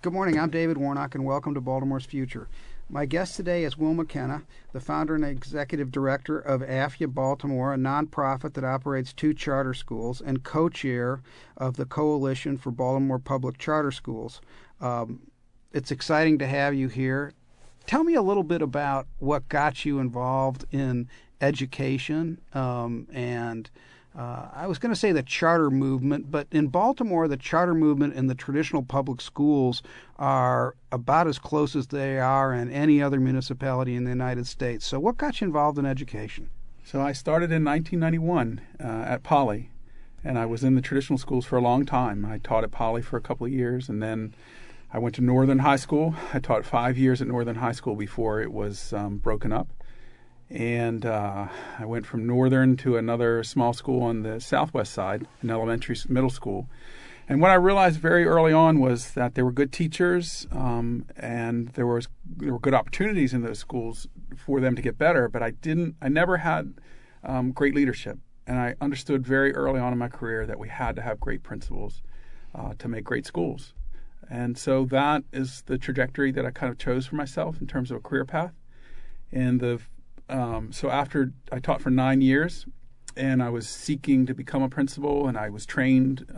Good morning. I'm David Warnock, and welcome to Baltimore's Future. My guest today is Will McKenna, the founder and executive director of AFIA Baltimore, a nonprofit that operates 2 charter schools, and co-chair of the Coalition for Baltimore Public Charter Schools. It's exciting to have you here. Tell me a little bit about what got you involved in education and I was going to say the charter movement, but in Baltimore, the charter movement and the traditional public schools are about as close as they are in any other municipality in the United States. So what got you involved in education? So I started in 1991 at Poly, and I was in the traditional schools for a long time. I taught at Poly for a couple of years, and then I went to Northern High School. I taught 5 years at Northern High School before it was broken up. And I went from Northern to another small school on the southwest side, an middle school. And what I realized very early on was that there were good teachers and there were good opportunities in those schools for them to get better, but I never had great leadership. And I understood very early on in my career that we had to have great principals to make great schools. And so that is the trajectory that I kind of chose for myself in terms of a career path. And so after I taught for 9 years, and I was seeking to become a principal, and I was trained,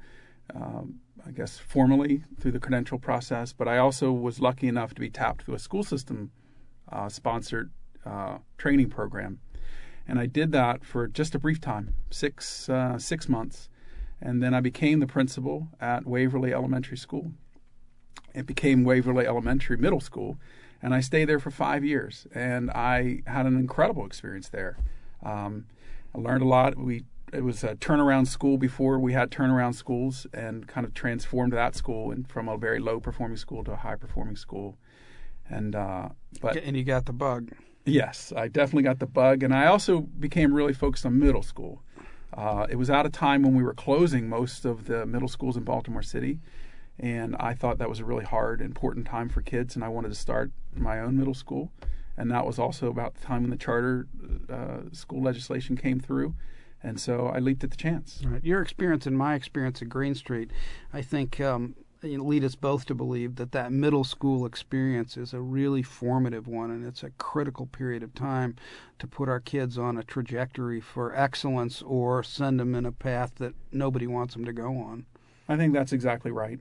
I guess, formally through the credential process, but I also was lucky enough to be tapped through a school system sponsored training program. And I did that for just a brief time, six months, and then I became the principal at Waverly Elementary School. It became Waverly Elementary Middle School. And I stayed there for 5 years, and I had an incredible experience there. I learned a lot. It was a turnaround school before we had turnaround schools, and kind of transformed that school from a very low-performing school to a high-performing school. And you got the bug. Yes, I definitely got the bug, and I also became really focused on middle school. It was at a time when we were closing most of the middle schools in Baltimore City. And I thought that was a really hard, important time for kids, and I wanted to start my own middle school. And that was also about the time when the charter school legislation came through. And so I leaped at the chance. Right. Your experience and my experience at Green Street, I think, lead us both to believe that middle school experience is a really formative one, and it's a critical period of time to put our kids on a trajectory for excellence or send them in a path that nobody wants them to go on. I think that's exactly right.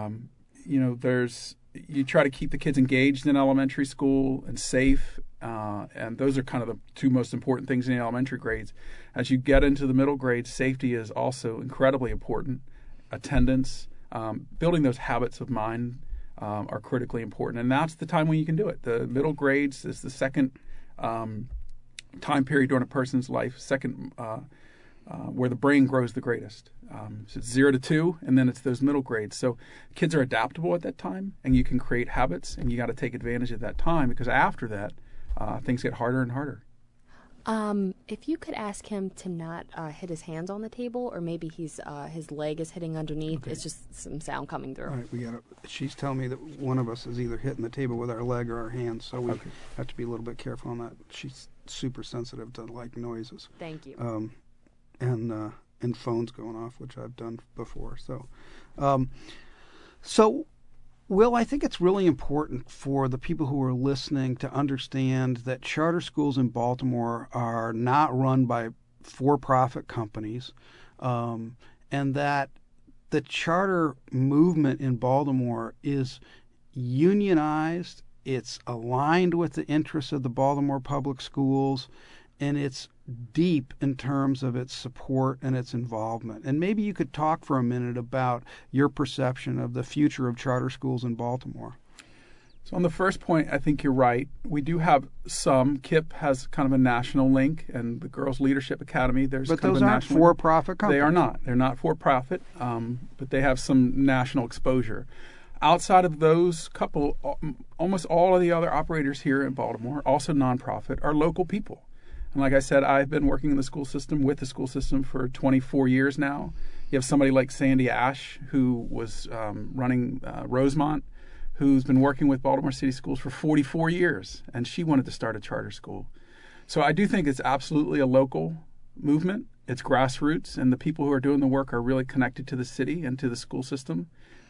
You try to keep the kids engaged in elementary school and safe, and those are kind of the 2 most important things in the elementary grades. As you get into the middle grades, safety is also incredibly important. Attendance, building those habits of mind are critically important, and that's the time when you can do it. The middle grades is the second time period during a person's life, where the brain grows the greatest. So it's 0 to 2, and then it's those middle grades. So kids are adaptable at that time, and you can create habits, and you got to take advantage of that time, because after that, things get harder and harder. If you could ask him to not hit his hands on the table, or maybe his leg is hitting underneath. Okay. It's just some sound coming through. All right, she's telling me that one of us is either hitting the table with our leg or our hands, so we have to be a little bit careful on that. She's super sensitive to noises. Thank you. And phones going off, which I've done before. So, Will, I think it's really important for the people who are listening to understand that charter schools in Baltimore are not run by for-profit companies, and that the charter movement in Baltimore is unionized, it's aligned with the interests of the Baltimore public schools, and it's deep in terms of its support and its involvement. And maybe you could talk for a minute about your perception of the future of charter schools in Baltimore. So on the first point, I think you're right. We do have some. KIPP has kind of a national link, and the Girls Leadership Academy, but those aren't for-profit companies. They are not. They're not for-profit, but they have some national exposure. Outside of those couple, almost all of the other operators here in Baltimore, also nonprofit, are local people. And like I said, I've been working in the school system with the school system for 24 years now. You have somebody like Sandy Ash, who was running Rosemont, who's been working with Baltimore City Schools for 44 years, and she wanted to start a charter school. So I do think it's absolutely a local movement. It's grassroots, and the people who are doing the work are really connected to the city and to the school system.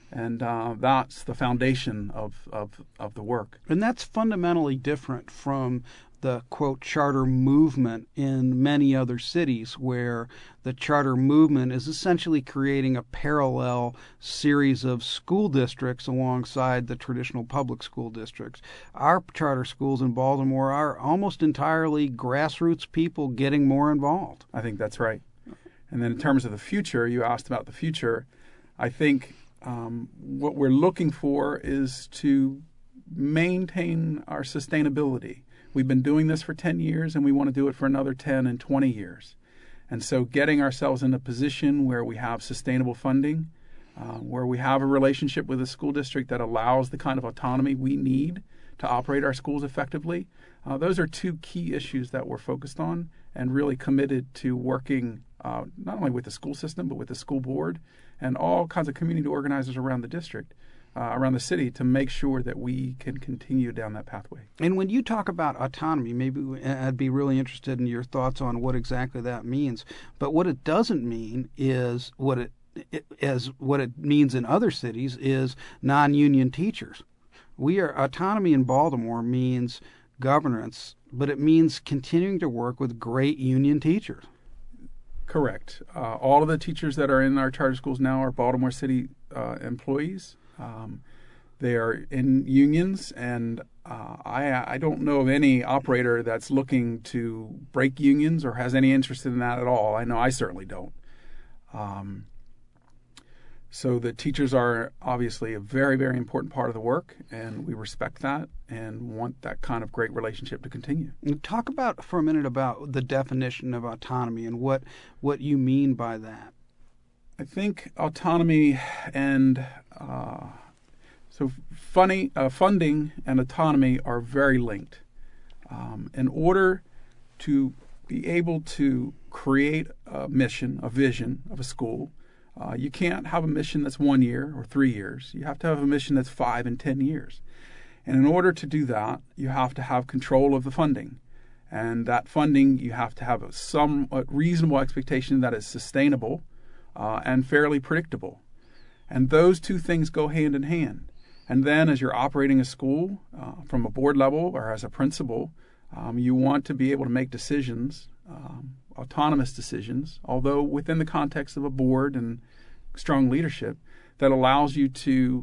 And that's the foundation of the work. And that's fundamentally different from the, quote, charter movement in many other cities, where the charter movement is essentially creating a parallel series of school districts alongside the traditional public school districts. Our charter schools in Baltimore are almost entirely grassroots people getting more involved. I think that's right. And then in terms of the future, you asked about the future. I think what we're looking for is to maintain our sustainability. We've been doing this for 10 years, and we want to do it for another 10 and 20 years. And so getting ourselves in a position where we have sustainable funding, where we have a relationship with a school district that allows the kind of autonomy we need to operate our schools effectively, those are two key issues that we're focused on and really committed to working not only with the school system, but with the school board and all kinds of community organizers around the district, around the city, to make sure that we can continue down that pathway. And when you talk about autonomy, maybe I'd be really interested in your thoughts on what exactly that means. But what it doesn't mean is what it means in other cities is non-union teachers. Autonomy in Baltimore means governance, but it means continuing to work with great union teachers. Correct. All of the teachers that are in our charter schools now are Baltimore City employees. They are in unions, and I don't know of any operator that's looking to break unions or has any interest in that at all. I know I certainly don't. So the teachers are obviously a very, very important part of the work, and we respect that and want that kind of great relationship to continue. Talk about for a minute about the definition of autonomy and what you mean by that. I think autonomy and funding and autonomy are very linked. In order to be able to create a mission, a vision of a school, you can't have a mission that's 1 year or 3 years. You have to have a mission that's 5 and 10 years. And in order to do that, you have to have control of the funding. And that funding, you have to have a somewhat reasonable expectation that is sustainable and fairly predictable. And those two things go hand in hand. And then as you're operating a school from a board level or as a principal, you want to be able to make decisions, autonomous decisions, although within the context of a board and strong leadership, that allows you to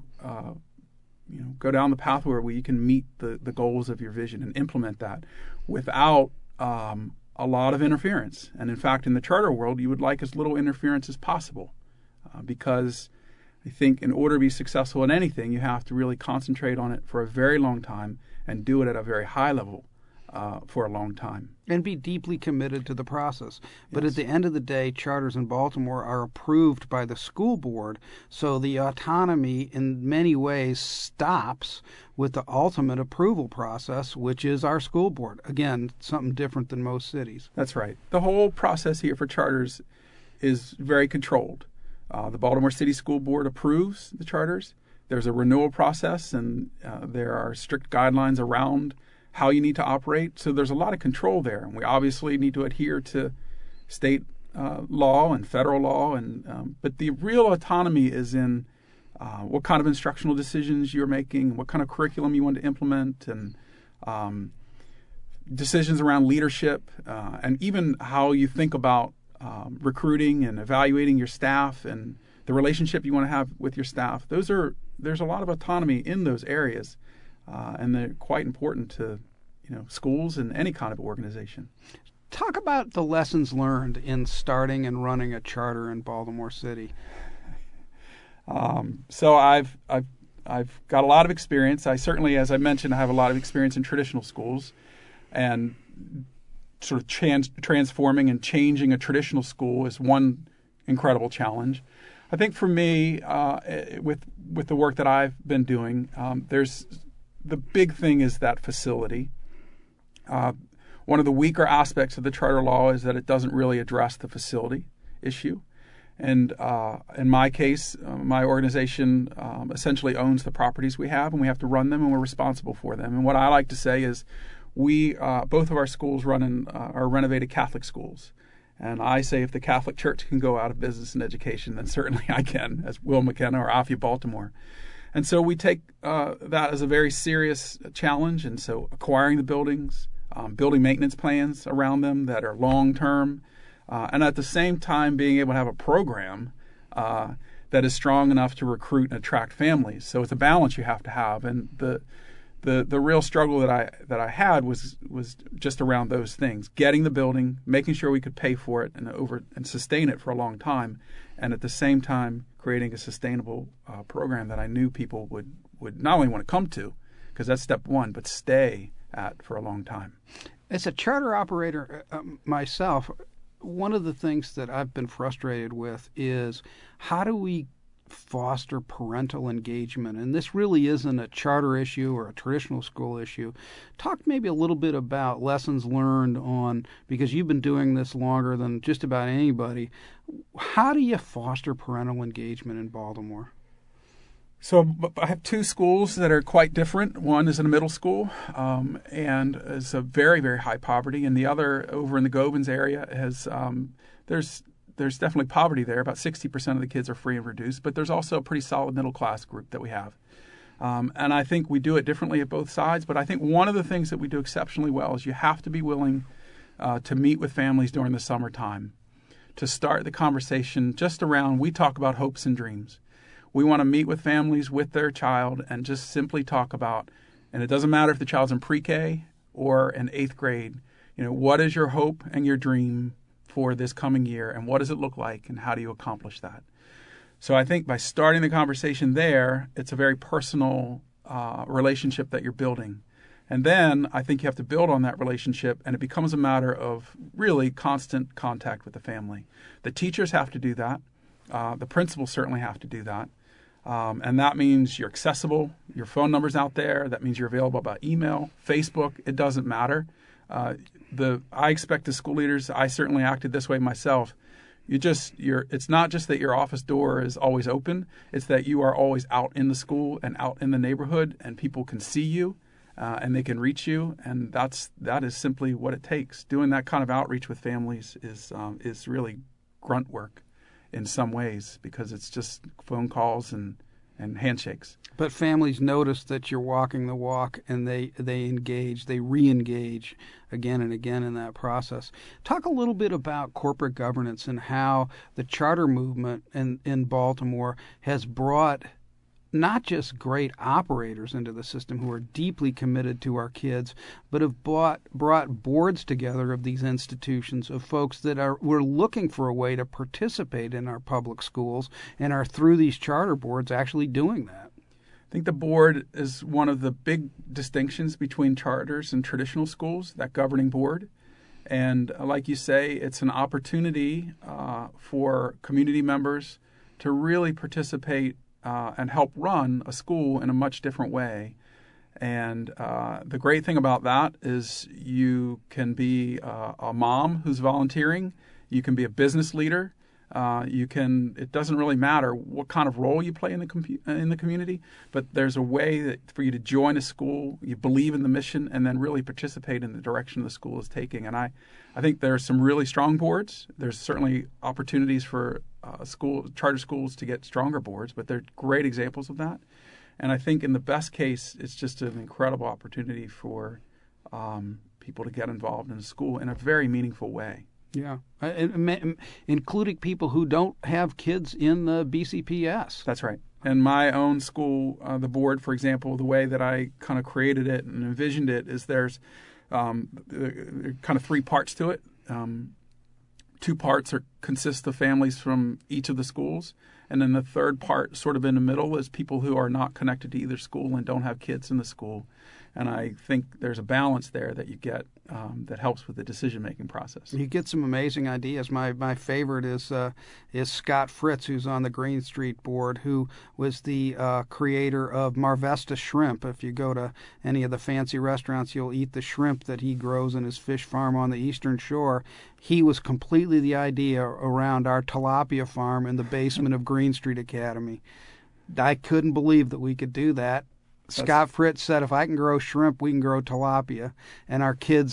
go down the pathway where you can meet the goals of your vision and implement that without a lot of interference. And in fact, in the charter world, you would like as little interference as possible because I think in order to be successful in anything, you have to really concentrate on it for a very long time and do it at a very high level for a long time. And be deeply committed to the process. But Yes. At the end of the day, charters in Baltimore are approved by the school board, so the autonomy in many ways stops with the ultimate approval process, which is our school board. Again, something different than most cities. That's right. The whole process here for charters is very controlled. The Baltimore City School Board approves the charters. There's a renewal process, and there are strict guidelines around how you need to operate. So there's a lot of control there. And we obviously need to adhere to state law and federal law. But the real autonomy is in what kind of instructional decisions you're making, what kind of curriculum you want to implement, and decisions around leadership, and even how you think about recruiting and evaluating your staff and the relationship you want to have with your staff. There's a lot of autonomy in those areas. And they're quite important to, schools and any kind of organization. Talk about the lessons learned in starting and running a charter in Baltimore City. So I've got a lot of experience. I certainly, as I mentioned, I have a lot of experience in traditional schools, and sort of transforming and changing a traditional school is one incredible challenge. I think for me, with the work that I've been doing, the big thing is that facility. One of the weaker aspects of the charter law is that it doesn't really address the facility issue. And in my case, my organization essentially owns the properties we have, and we have to run them, and we're responsible for them. And what I like to say is we, both of our schools are renovated Catholic schools. And I say if the Catholic Church can go out of business in education, then certainly I can, as Will McKenna or AFIA Baltimore. And so we take that as a very serious challenge. And so acquiring the buildings, building maintenance plans around them that are long-term, and at the same time being able to have a program that is strong enough to recruit and attract families. So it's a balance you have to have. And the real struggle that I had was just around those things: getting the building, making sure we could pay for it and sustain it for a long time, and at the same time creating a sustainable program that I knew people would not only want to come to, because that's step one, but stay at for a long time. As a charter operator myself, one of the things that I've been frustrated with is how do we foster parental engagement? And this really isn't a charter issue or a traditional school issue. Talk maybe a little bit about lessons learned on, because you've been doing this longer than just about anybody. How do you foster parental engagement in Baltimore? So I have two schools that are quite different. One is in a middle school and is a very, very high poverty, and the other over in the Gobens area has there's definitely poverty there. About 60% of the kids are free and reduced, but there's also a pretty solid middle class group that we have. And I think we do it differently at both sides, but I think one of the things that we do exceptionally well is you have to be willing to meet with families during the summertime to start the conversation just around, we talk about hopes and dreams. We want to meet with families with their child and just simply talk about, and it doesn't matter if the child's in pre-K or in 8th grade, what is your hope and your dream for this coming year, and what does it look like, and how do you accomplish that? So I think by starting the conversation there, it's a very personal relationship that you're building. And then I think you have to build on that relationship, and it becomes a matter of really constant contact with the family. The teachers have to do that. The principals certainly have to do that. And that means you're accessible, your phone number's out there. That means you're available by email, Facebook. It doesn't matter. I expect the school leaders, I certainly acted this way myself. It's not just that your office door is always open. It's that you are always out in the school and out in the neighborhood, and people can see you and they can reach you. And that is simply what it takes. Doing that kind of outreach with families is really grunt work in some ways, because it's just phone calls and handshakes. But families notice that you're walking the walk, and they engage, they re-engage again and again in that process. Talk a little bit about corporate governance and how the charter movement in Baltimore has brought not just great operators into the system who are deeply committed to our kids, but have brought boards together of these institutions of folks that we're looking for a way to participate in our public schools and are through these charter boards actually doing that. I think the board is one of the big distinctions between charters and traditional schools, that governing board. And like you say, it's an opportunity for community members to really participate and help run a school in a much different way. And the great thing about that is you can be a mom who's volunteering. You can be a business leader. It doesn't really matter what kind of role you play in the community, but there's a way for you to join a school, you believe in the mission, and then really participate in the direction the school is taking. And I think there are some really strong boards. There's certainly opportunities for charter schools to get stronger boards, but they're great examples of that. And I think in the best case, it's just an incredible opportunity for people to get involved in a school in a very meaningful way. Yeah, including people who don't have kids in the BCPS. That's right. In my own school, the board, for example, the way that I kind of created it and envisioned it is there's kind of 3 parts to it. 2 parts consist of families from each of the schools. And then the third part, sort of in the middle, is people who are not connected to either school and don't have kids in the school. And I think there's a balance there that you get that helps with the decision-making process. You get some amazing ideas. My favorite is Scott Fritz, who's on the Green Street board, who was the creator of Marvesta Shrimp. If you go to any of the fancy restaurants, you'll eat the shrimp that he grows in his fish farm on the Eastern Shore. He was completely the idea around our tilapia farm in the basement of Green Street Academy. I couldn't believe that we could do that. Scott Fritz said, if I can grow shrimp, we can grow tilapia. And our kids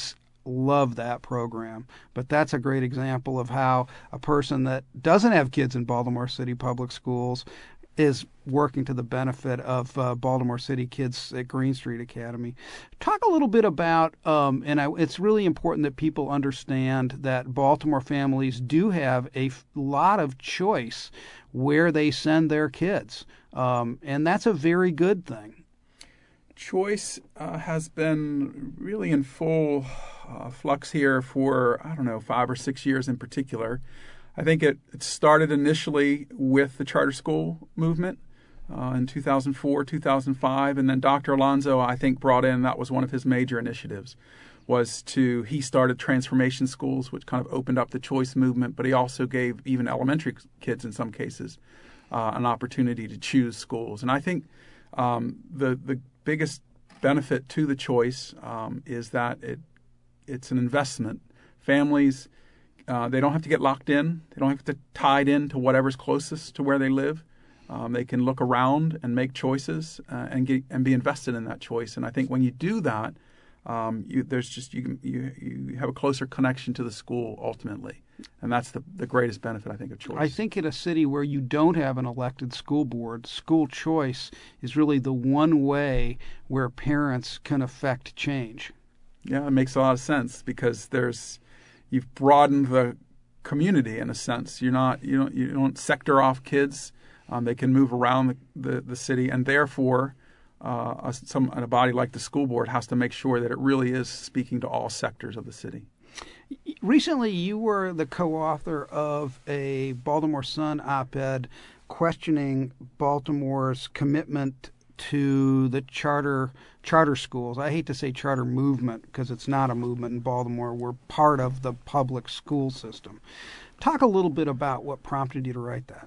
love that program. But that's a great example of how a person that doesn't have kids in Baltimore City Public Schools is working to the benefit of Baltimore City kids at Green Street Academy. Talk a little bit about, it's really important that people understand that Baltimore families do have a lot of choice where they send their kids, and that's a very good thing. Choice has been really in full flux here for, 5 or 6 years in particular. I think it started initially with the charter school movement in 2004, 2005, and then Dr. Alonso, I think, brought in, that was one of his major initiatives, he started transformation schools, which kind of opened up the choice movement, but he also gave even elementary kids in some cases an opportunity to choose schools. And I think the biggest benefit to the choice is that it's an investment. Families, they don't have to get locked in. They don't have to tied in to whatever's closest to where they live. They can look around and make choices and be invested in that choice. And I think when you do that, you have a closer connection to the school ultimately, and that's the greatest benefit, I think, of choice. I think in a city where you don't have an elected school board, school choice is really the one way where parents can affect change. Yeah, it makes a lot of sense because you've broadened the community in a sense. You don't sector off kids. They can move around the city, and therefore a body like the school board has to make sure that it really is speaking to all sectors of the city. Recently, you were the co-author of a Baltimore Sun op-ed questioning Baltimore's commitment to the charter schools. I hate to say charter movement because it's not a movement in Baltimore. We're part of the public school system. Talk a little bit about what prompted you to write that.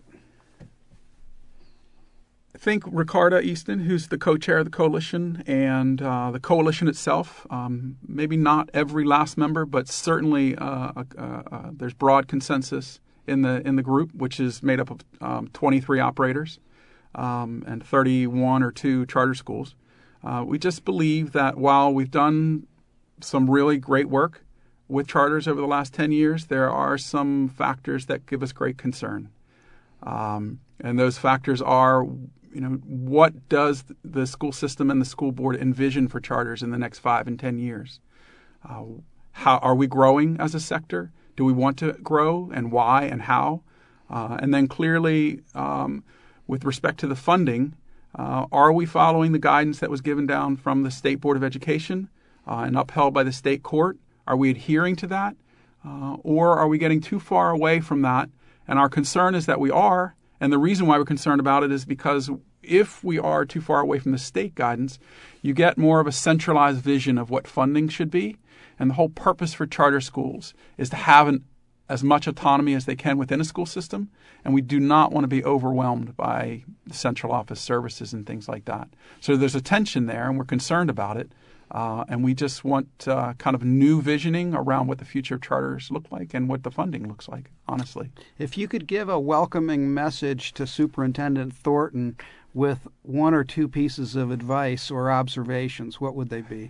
I think Ricarda Easton, who's the co-chair of the coalition, and the coalition itself, maybe not every last member, but certainly there's broad consensus in the group, which is made up of 23 operators and 31 or 2 charter schools. We just believe that while we've done some really great work with charters over the last 10 years, there are some factors that give us great concern. And those factors are, what does the school system and the school board envision for charters in the next 5 and 10 years? How are we growing as a sector? Do we want to grow, and why and how? And then clearly, with respect to the funding, are we following the guidance that was given down from the State Board of Education and upheld by the state court? Are we adhering to that? Or are we getting too far away from that? And our concern is that we are. And the reason why we're concerned about it is because if we are too far away from the state guidance, you get more of a centralized vision of what funding should be. And the whole purpose for charter schools is to have as much autonomy as they can within a school system. And we do not want to be overwhelmed by the central office services and things like that. So there's a tension there, and we're concerned about it. And we just want kind of new visioning around what the future of charters look like and what the funding looks like, honestly. If you could give a welcoming message to Superintendent Thornton with 1 or 2 pieces of advice or observations, what would they be?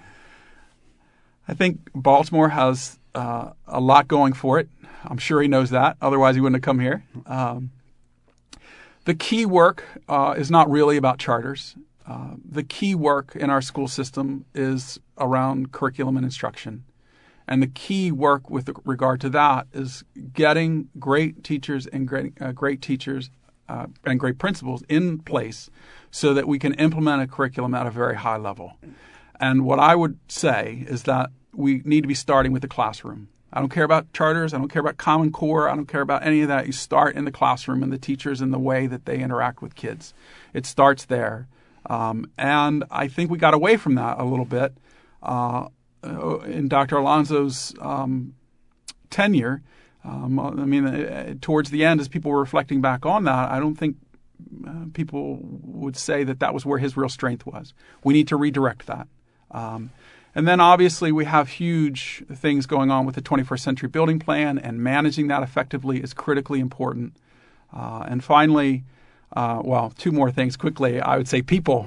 I think Baltimore has a lot going for it. I'm sure he knows that. Otherwise, he wouldn't have come here. The key work is not really about charters. The key work in our school system is around curriculum and instruction. And the key work with regard to that is getting great teachers and great teachers and great principals in place so that we can implement a curriculum at a very high level. And what I would say is that we need to be starting with the classroom. I don't care about charters. I don't care about Common Core. I don't care about any of that. You start in the classroom and the teachers and the way that they interact with kids. It starts there. And I think we got away from that a little bit in Dr. Alonso's tenure. Towards the end, as people were reflecting back on that, I don't think people would say that was where his real strength was. We need to redirect that. And then obviously we have huge things going on with the 21st Century Building Plan, and managing that effectively is critically important. And finally, 2 more things quickly. I would say people.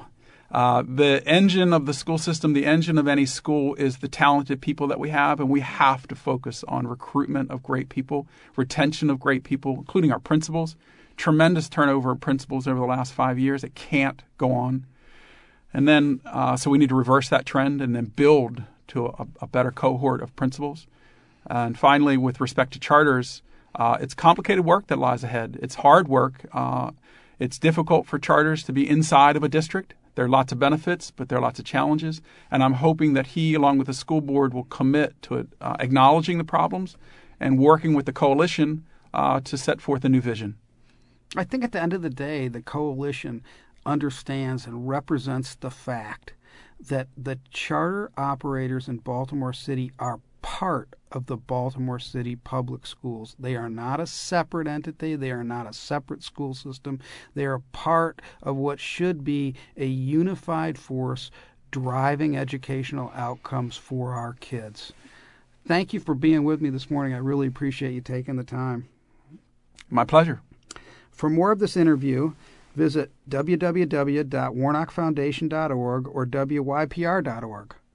The engine of the school system, the engine of any school, is the talented people that we have, and we have to focus on recruitment of great people, retention of great people, including our principals. Tremendous turnover of principals over the last 5 years. It can't go on. And then, so we need to reverse that trend and then build to a better cohort of principals. And finally, with respect to charters, it's complicated work that lies ahead. It's hard work. It's difficult for charters to be inside of a district. There are lots of benefits, but there are lots of challenges. And I'm hoping that he, along with the school board, will commit to acknowledging the problems and working with the coalition to set forth a new vision. I think at the end of the day, the coalition understands and represents the fact that the charter operators in Baltimore City are part of the Baltimore City Public Schools. They are not a separate entity. They are not a separate school system. They are part of what should be a unified force driving educational outcomes for our kids. Thank you for being with me this morning. I really appreciate you taking the time. My pleasure. For more of this interview, visit www.warnockfoundation.org or wypr.org.